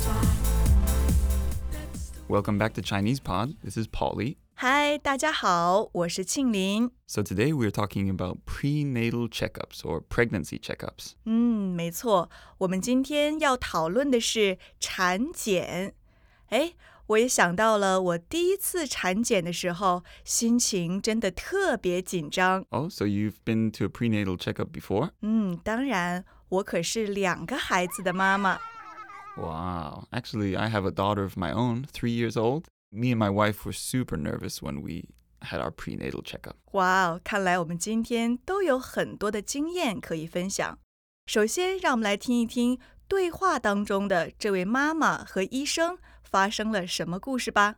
Welcome back to Chinese Pod. This is Paulie. 嗨，大家好，我是庆玲。 So today we're talking about prenatal checkups or pregnancy checkups. 没错，我们今天要讨论的是产检。哎，我也想到了我第一次产检的时候，心情真的特别紧张。 Oh, so you've been to a prenatal checkup before? 当然，我可是2个孩子的妈妈。 Wow. Actually, I have a daughter of my own, 3 years old. Me and my wife were super nervous when we had our prenatal checkup. 哇哦，看来我们今天都有很多的经验可以分享。首先，让我们来听一听对话当中的这位妈妈和医生发生了什么故事吧。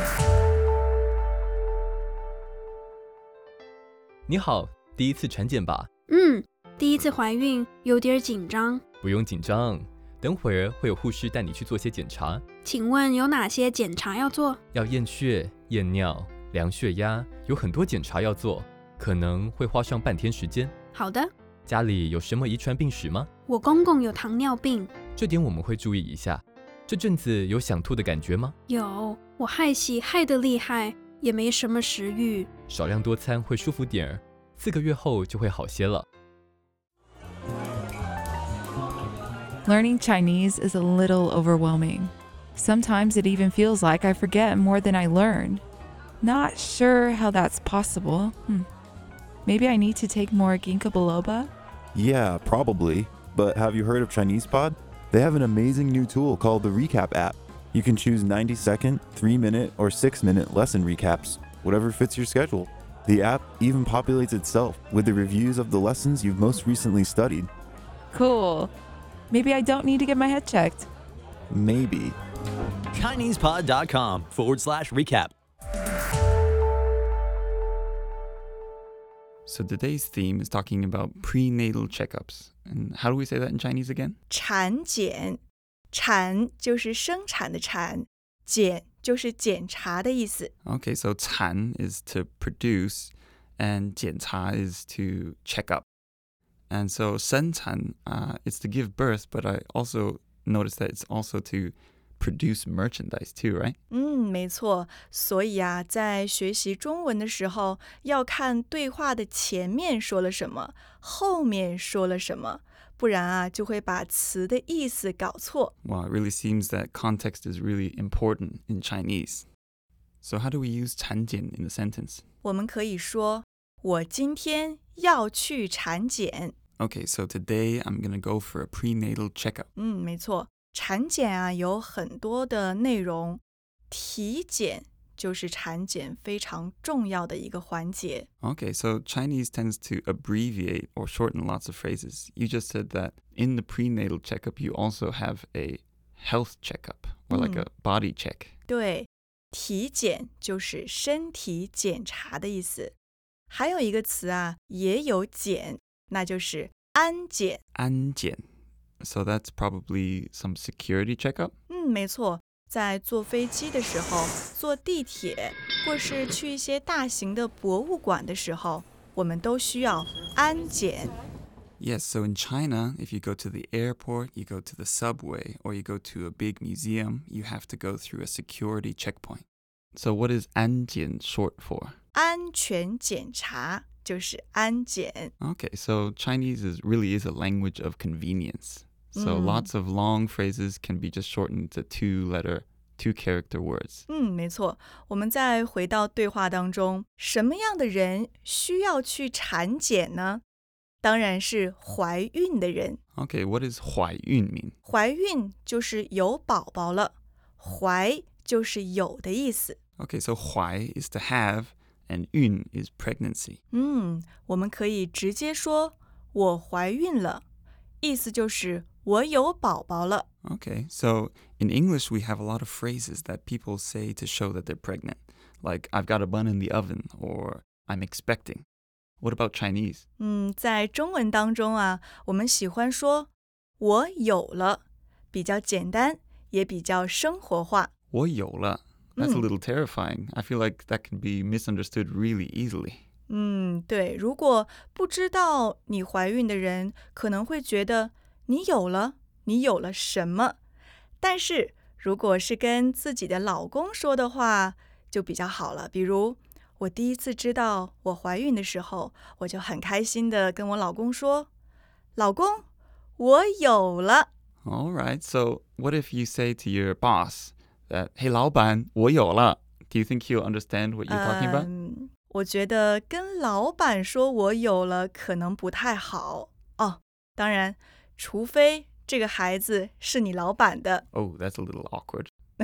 你好，第一次产检吧？ 第一次怀孕有点紧张。 不用紧张，等会儿会有护士带你去做些检查。 请问有哪些检查要做？ 要验血、验尿、量血压，有很多检查要做，可能会花上半天时间。 好的。 家里有什么遗传病史吗？ 我公公有糖尿病。 这点我们会注意一下。这阵子有想吐的感觉吗？ 有，我害喜害得厉害，也没什么食欲。 少量多餐会舒服点儿，4个月后就会好些了。 Learning Chinese is a little overwhelming. Sometimes it even feels like I forget more than I learned. Not sure how that's possible. Maybe I need to take more ginkgo biloba? Yeah, probably. But have you heard of Chinese Pod? They have an amazing new tool called the Recap app. You can choose 90-second, 3-minute, or 6-minute lesson recaps, whatever fits your schedule. The app even populates itself with the reviews of the lessons you've most recently studied. Cool. Maybe I don't need to get my head checked. Maybe. ChinesePod.com/recap. So today's theme is talking about prenatal checkups. And how do we say that in Chinese again? 产检，产就是生产的产，检就是检查的意思。 Okay, so 产 is to produce and 检查 is to check up. And so 生产 it's to give birth, but I also noticed that it's also to produce merchandise too, right? 没错，所以在学习中文的时候，要看对话的前面说了什么，后面说了什么，不然就会把词的意思搞错。 Wow, it really seems that context is really important in Chinese. So how do we use 产检 in a sentence? 我们可以说，我今天要去产检。 Okay, so today I'm going to go for a prenatal checkup. 没错，产检有很多的内容，体检就是产检非常重要的一个环节。 Okay, so Chinese tends to abbreviate or shorten lots of phrases. You just said that in the prenatal checkup, you also have a health checkup or like a body check. 对，体检就是身体检查的意思。还有一个词也有检，那就是安检。 安检. So that's probably some security checkup? 没错，在坐飞机的时候，坐地铁，或是去一些大型的博物馆的时候，我们都需要安检。 Yes, so in China, if you go to the airport, you go to the subway, or you go to a big museum, you have to go through a security checkpoint. So what is 安检 short for? 安全检查就是安检。 Okay, so Chinese really is a language of convenience. So lots of long phrases can be just shortened to 2-character words. 没错，我们再回到对话当中，什么样的人需要去产检呢？当然是怀孕的人。 Okay, what does 怀孕 mean? 怀孕就是有宝宝了，怀就是有的意思。 Okay, so 怀 is to have, and 孕 is pregnancy. 我们可以直接说我怀孕了，意思就是我有宝宝了。 Okay, so in English, we have a lot of phrases that people say to show that they're pregnant, like I've got a bun in the oven, or I'm expecting. What about Chinese? 在中文当中我们喜欢说我有了，比较简单，也比较生活化。 我有了. That's a little terrifying. I feel like that can be misunderstood really easily. 对，如果不知道你怀孕的人，可能会觉得你有了什么？ 但是如果是跟自己的老公说的话，就比较好了。比如，我第一次知道我怀孕的时候，我就很开心的跟我老公说：“老公，我有了。” All right, so what if you say to your boss that, "Hey, 老板，我有了." Do you think he'll understand what you're talking about? 我觉得跟老板说我有了可能不太好哦。当然，除非这个孩子是你老板的。 Oh, that's a little awkward.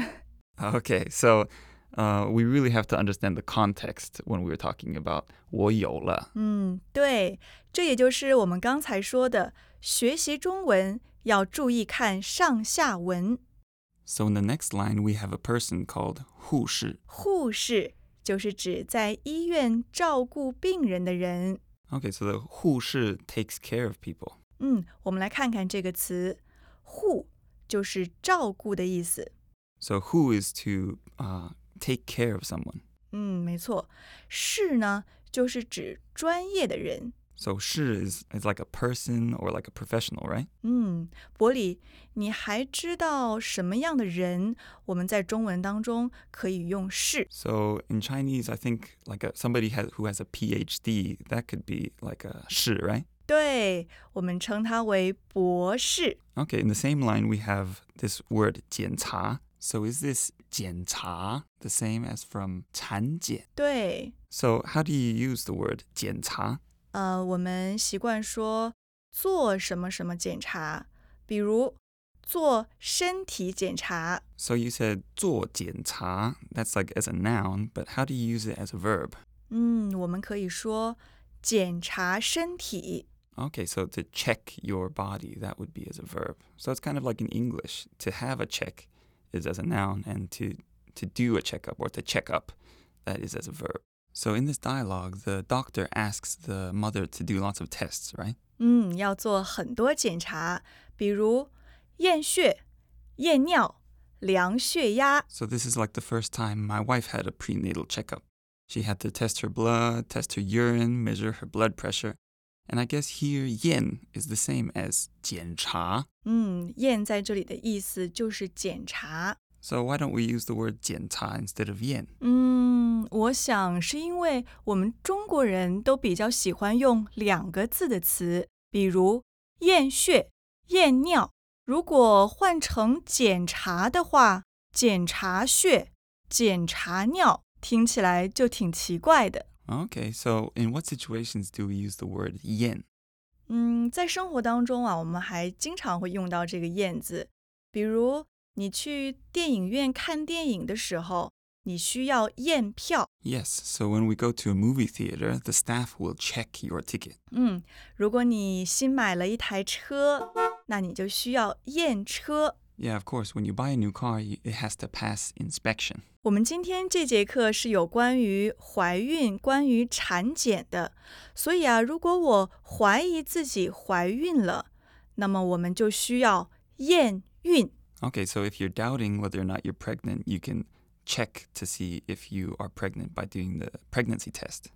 Okay, so we really have to understand the context when we were talking about 我有了。 对，这也就是我们刚才说的，学习中文要注意看上下文。 So in the next line, we have a person called 护士。 护士就是指在医院照顾病人的人。 Okay, so the 护士 takes care of people. 我们来看看这个词，护就是照顾的意思。 So 护 is to take care of someone. 没错。士呢，就是指专业的人。 So 士 is like a person or like a professional, right? 伯里，你还知道什么样的人我们在中文当中可以用士？ So in Chinese, I think like somebody who has a PhD, that could be like a 士, right? 对，我们称他为博士。 Okay, in the same line, we have this word 检查. So is this 检查 the same as from 产检? 对， So how do you use the word 检查? 我们习惯说做什么什么检查，比如做身体检查。 So you said 做检查, that's like as a noun, but how do you use it as a verb? 我们可以说检查身体。 Okay, so to check your body, that would be as a verb. So it's kind of like in English. To have a check is as a noun, and to do a checkup or to check up, that is as a verb. So in this dialogue, the doctor asks the mother to do lots of tests, right? 要做很多检查，比如验血、验尿、量血压。 So this is like the first time my wife had a prenatal checkup. She had to test her blood, test her urine, measure her blood pressure. And I guess here 验 is the same as 检查. 验在这里的意思就是检查。 So why don't we use the word 检查 instead of 验? 我想是因为我们中国人都比较喜欢用2个字的词，比如验血、验尿。如果换成检查的话，检查血、检查尿，听起来就挺奇怪的。 Okay, so in what situations do we use the word 验? 在生活当中啊，我们还经常会用到这个验字，比如你去电影院看电影的时候，你需要验票。 Yes, so when we go to a movie theater, the staff will check your ticket. 如果你新买了一台车，那你就需要验车。 Yeah, of course, when you buy a new car, it has to pass inspection. 我们今天这节课是有关于怀孕、关于产检的，所以啊，如果我怀疑自己怀孕了，那么我们就需要验孕。 Okay, so if you're doubting whether or not you're pregnant, you can check to see if you are pregnant by doing the pregnancy test.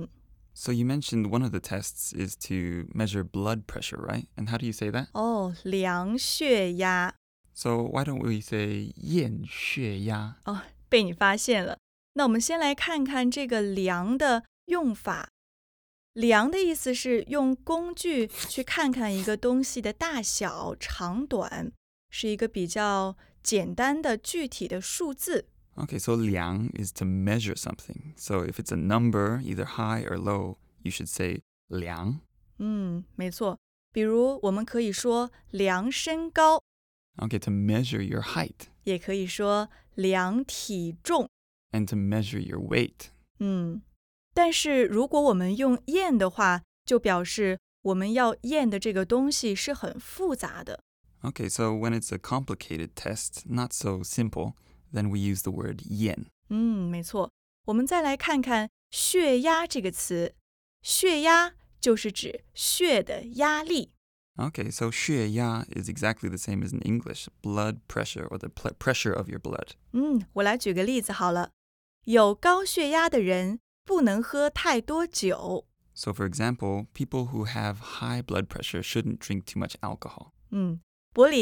So you mentioned one of the tests is to measure blood pressure, right? And how do you say that? 量血压。 So why don't we say 验血压? 被你发现了。那我们先来看看这个量的用法。量的意思是用工具去看看一个东西的大小、长短，是一个比较简单的具体的数字。 Okay, so 量 is to measure something. So if it's a number, either high or low, you should say 量. 没错。比如我们可以说量身高， Okay, to measure your height 也可以说量体重。 and to measure your weight. 但是如果我们用验的话，就表示我们要验的这个东西是很复杂的。 Okay, so when it's a complicated test, not so simple, then we use the word 验. 没错。我们再来看看血压这个词，血压就是指血的压力。 Okay, so 血压 is exactly the same as in English, blood pressure or the pressure of your blood. 我来举个例子好了。有高血压的人不能喝太多酒。 So for example, people who have high blood pressure shouldn't drink too much alcohol. 伯里，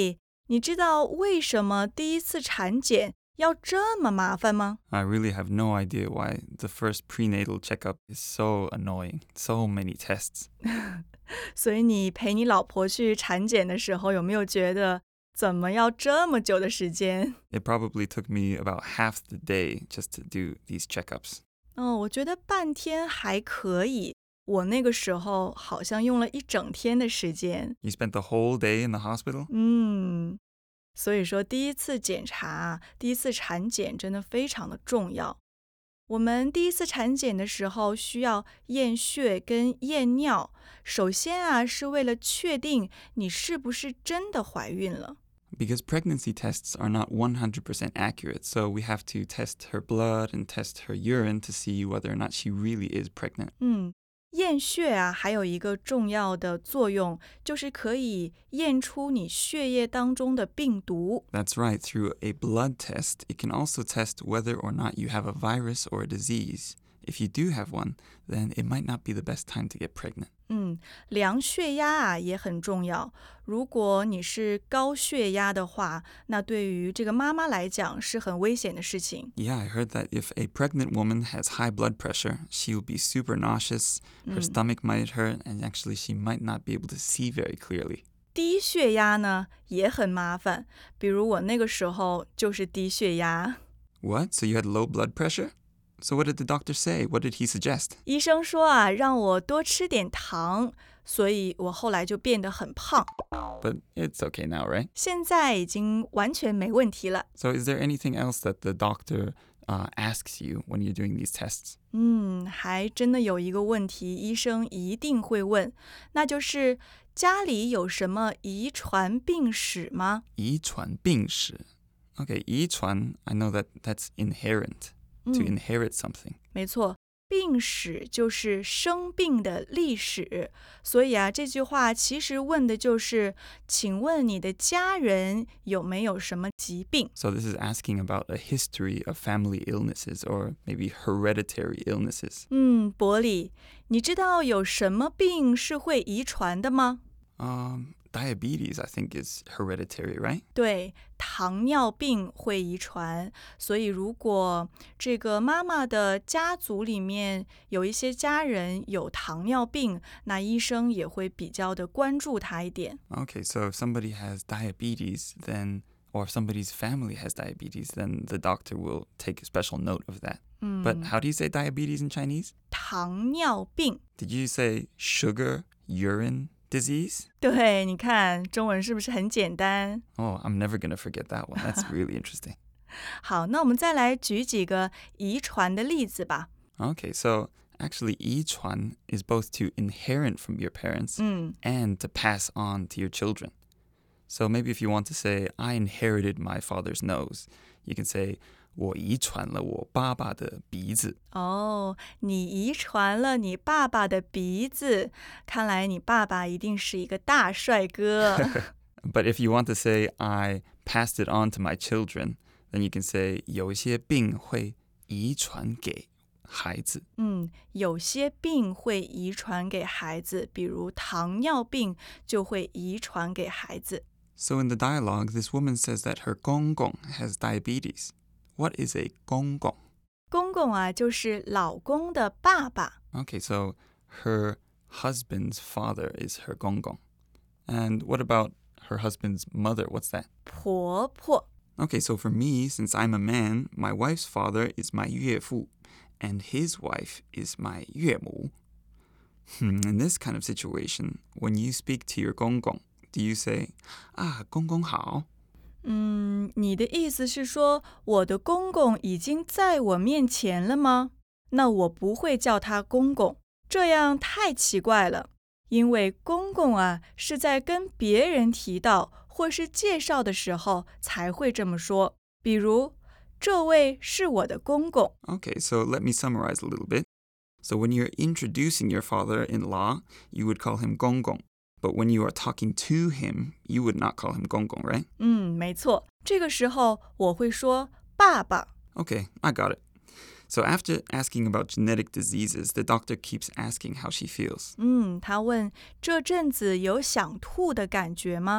你知道为什么第一次产检要这么麻烦吗？ I really have no idea why the first prenatal checkup is so annoying. So many tests. 所以你陪你老婆去产检的时候，有没有觉得怎么要这么久的时间？ It probably took me about half the day just to do these checkups. 我觉得半天还可以，我那个时候好像用了一整天的时间。 You spent the whole day in the hospital? 所以说第一次检查，第一次产检真的非常的重要。我们第一次产检的时候需要验血跟验尿，首先是为了确定你是不是真的怀孕了。 Because pregnancy tests are not 100% accurate, so we have to test her blood and test her urine to see whether or not she really is pregnant. 验血还有一个重要的作用，就是可以验出你血液当中的病毒。 That's right, through a blood test, it can also test whether or not you have a virus or a disease. If you do have one, then it might not be the best time to get pregnant. 量血压也很重要。如果你是高血压的话，那对于这个妈妈来讲是很危险的事情。 Yeah, I heard that if a pregnant woman has high blood pressure, she will be super nauseous, her stomach might hurt, and actually she might not be able to see very clearly. 低血压呢也很麻烦，比如我那个时候就是低血压。 What? So you had low blood pressure? So what did the doctor say? What did he suggest? 医生说让我多吃点糖，所以我后来就变得很胖， But it's okay now, right? 现在已经完全没问题了。 So is there anything else that the doctor asks you when you're doing these tests? 还真的有一个问题，医生一定会问，那就是家里有什么遗传病史吗？ 遗传病史. Okay, 遗传, I know that that's inherent, to inherit something. 没错，病史就是生病的历史，所以这句话其实问的就是，请问你的家人有没有什么疾病？ So this is asking about a history of family illnesses or maybe hereditary illnesses. 伯里，你知道有什么病是会遗传的吗？ Diabetes, I think, is hereditary, right? 对，糖尿病会遗传，所以如果这个妈妈的家族里面有一些家人有糖尿病，那医生也会比较的关注他一点。 Okay, so if somebody has diabetes, then, or if somebody's family has diabetes, then the doctor will take a special note of that. But how do you say diabetes in Chinese? 糖尿病， Did you say sugar, urine disease? 对，你看中文是不是很简单？ Oh, I'm never going to forget that one. That's really interesting. 好，那我们再来举几个遗传的例子吧。 Okay, so actually, 遗传 is both to inherit from your parents and to pass on to your children. So maybe if you want to say, I inherited my father's nose, you can say, 我遗传了我爸爸的鼻子. 你遗传了你爸爸的鼻子，看来你爸爸一定是一个大帅哥。 But if you want to say, I passed it on to my children, then you can say, 有些病会遗传给孩子. 有些病会遗传给孩子，比如糖尿病就会遗传给孩子。 So in the dialogue, this woman says that her 公公 has diabetes. What is a 公公? 公公就是老公的爸爸。 Okay, so her husband's father is her 公公. And what about her husband's mother? What's that? 婆婆。 Okay, so for me, since I'm a man, my wife's father is my 岳父, and his wife is my 岳母. In this kind of situation, when you speak to your 公公, do you say, 公公好? 你的意思是说我的公公已经在我面前了吗？那我不会叫他公公，这样太奇怪了。因为公公是在跟别人提到或是介绍的时候才会这么说。比如，这位是我的公公。 Okay, so let me summarize a little bit. So when you're introducing your father-in-law, you would call him 公公. But when you are talking to him, you would not call him 公公, right? 没错，这个时候我会说爸爸。 Okay, I got it. So after asking about genetic diseases, the doctor keeps asking how she feels. 他问这阵子有想吐的感觉吗？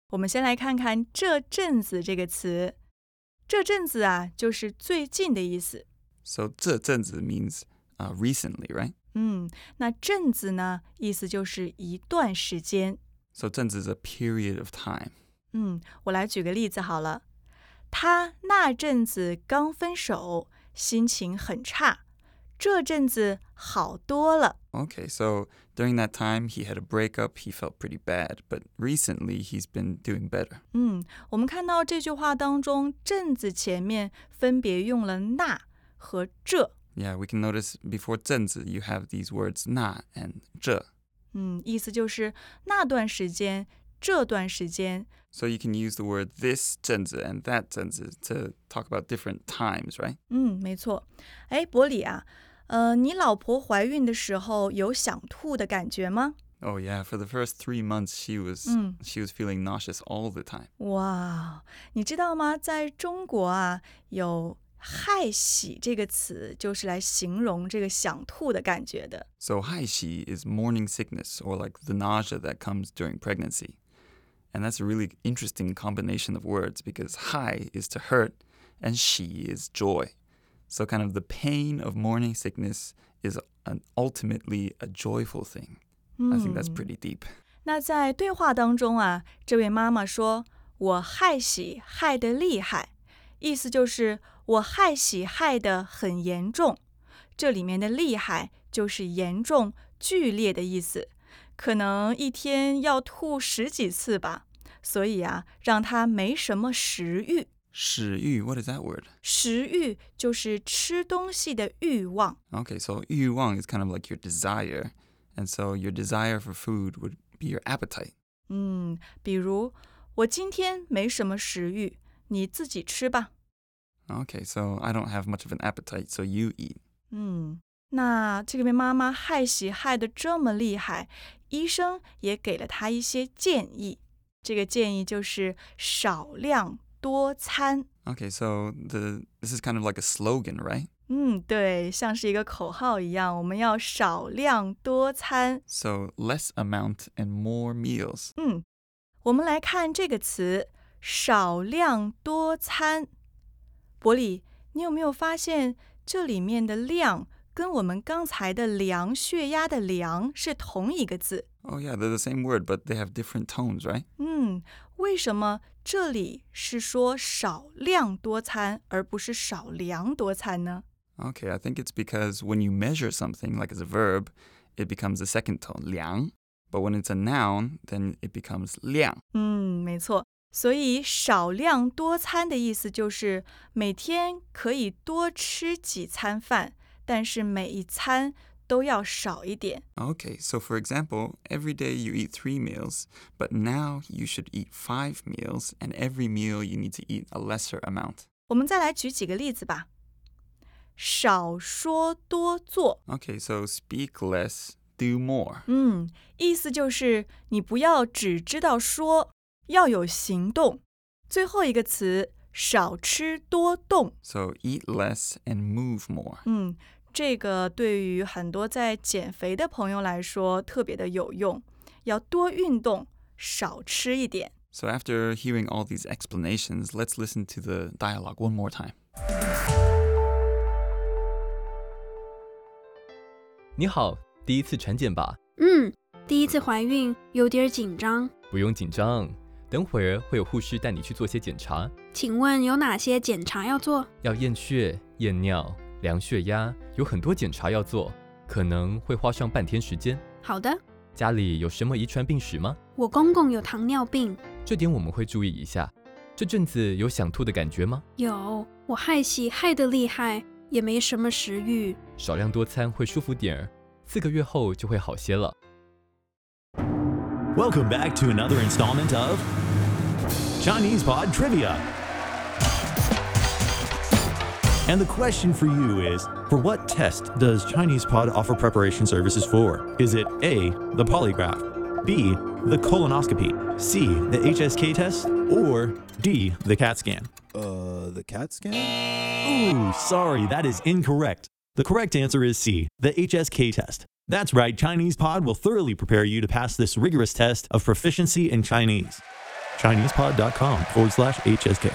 我们先来看看这阵子这个词。这阵子啊，就是最近的意思。 So 这阵子 means recently, right? 那阵子呢，意思就是一段时间。 So 阵子 is a period of time. 我来举个例子好了。他那阵子刚分手，心情很差。这阵子好多了。 Okay, so during that time, he had a breakup. He felt pretty bad, but recently he's been doing better. 我们看到这句话当中，阵子前面分别用了那和这。 Yeah, we can notice before 阵子 you have these words 那 and 这。 意思就是那段时间，这段时间。 So you can use the word this 阵子 and that 阵子 to talk about different times, right? 没错。哎，伯里啊，你老婆怀孕的时候有想吐的感觉吗？ Oh yeah, for the first 3 months she was feeling nauseous all the time. 哇，你知道吗？在中国啊，有害喜这个词，就是来形容这个想吐的感觉的。 So 害喜 is morning sickness or like the nausea that comes during pregnancy. And that's a really interesting combination of words because 害 is to hurt and 喜 is joy. So kind of the pain of morning sickness is ultimately a joyful thing. I think that's pretty deep. 那在对话当中啊，这位妈妈说：“我害喜害得厉害。”意思就是我害喜害得很严重。这里面的厉害就是严重、剧烈的意思。可能一天要吐10几次吧，所以啊，让他没什么食欲。 食欲, what is that word? 食欲就是吃东西的欲望。 Okay, so 欲望 is kind of like your desire, and so your desire for food would be your appetite. 比如我今天没什么食欲，你自己吃吧。 Okay, so I don't have much of an appetite, so you eat. 那这位妈妈害喜害得这么厉害，医生也给了她一些建议。这个建议就是少量多餐。 Okay, so this is kind of like a slogan, right? 对，像是一个口号一样，我们要少量多餐。 So less amount and more meals. 我们来看这个词少量多餐。伯里，你有没有发现这里面的量跟我们刚才的量血压的量是同一个字？ Oh yeah, they're the same word, but they have different tones, right? 为什么这里是说少量多餐，而不是少量多餐呢？ Okay, I think it's because when you measure something, like as a verb, it becomes the second tone, 量. But when it's a noun, then it becomes 量. 没错。所以少量多餐的意思就是每天可以多吃几餐饭，但是每一餐都要少一点。 Okay, so for example, every day you eat 3 meals, but now you should eat 5 meals, and every meal you need to eat a lesser amount. 我们再来举几个例子吧。少说多做。 Okay, so speak less, do more. 意思就是你不要只知道说，要有行动。最后一个词少吃多动。 So eat less and move more. 这个对于很多在减肥的朋友来说特别的有用，要多运动，少吃一点。 So after hearing all these explanations, let's listen to the dialogue one more time. 你好，第一次产检吧？ 第一次怀孕有点紧张。 不用紧张，等会儿会有护士带你去做些检查。 请问有哪些检查要做？ 要验血、验尿、量血压，有很多检查要做，可能会花上半天时间。 好的。 家里有什么遗传病史吗？ 我公公有糖尿病。 这点我们会注意一下。这阵子有想吐的感觉吗？ 有，我害喜害得厉害，也没什么食欲。 少量多餐会舒服点儿，4个月后就会好些了。 Welcome back to another installment of Chinese Pod Trivia. And the question for you is, for what test does Chinese Pod offer preparation services for? Is it A, the polygraph, B, the colonoscopy, C, the HSK test, or D, the CAT scan? The CAT scan? Ooh, sorry, that is incorrect. The correct answer is C, the HSK test. That's right, Chinese Pod will thoroughly prepare you to pass this rigorous test of proficiency in Chinese. ChinesePod.com/HSK。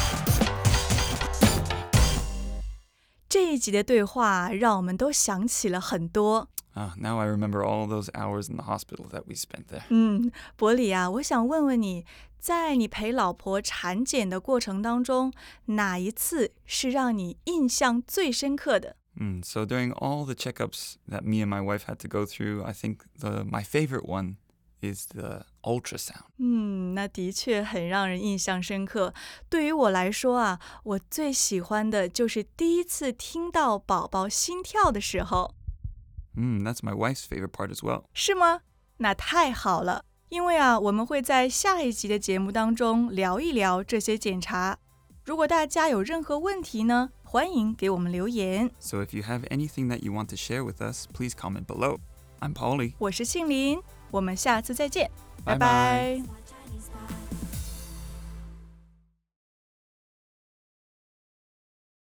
这一集的对话让我们都想起了很多。 Now I remember all those hours in the hospital that we spent there. 伯里啊，我想问问你，在你陪老婆产检的过程当中，哪一次是让你印象最深刻的？ So during all the checkups that me and my wife had to go through, I think my favorite one is the ultrasound. 那的确很让人印象深刻。对于我来说啊，我最喜欢的就是第一次听到宝宝心跳的时候。 That's my wife's favorite part as well. 是吗？那太好了，因为啊，我们会在下一集的节目当中聊一聊这些检查。如果大家有任何问题呢，欢迎给我们留言。 So if you have anything that you want to share with us, please comment below. I'm Paulie. 我是庆林，我们下次再见，拜 Bye bye. 拜。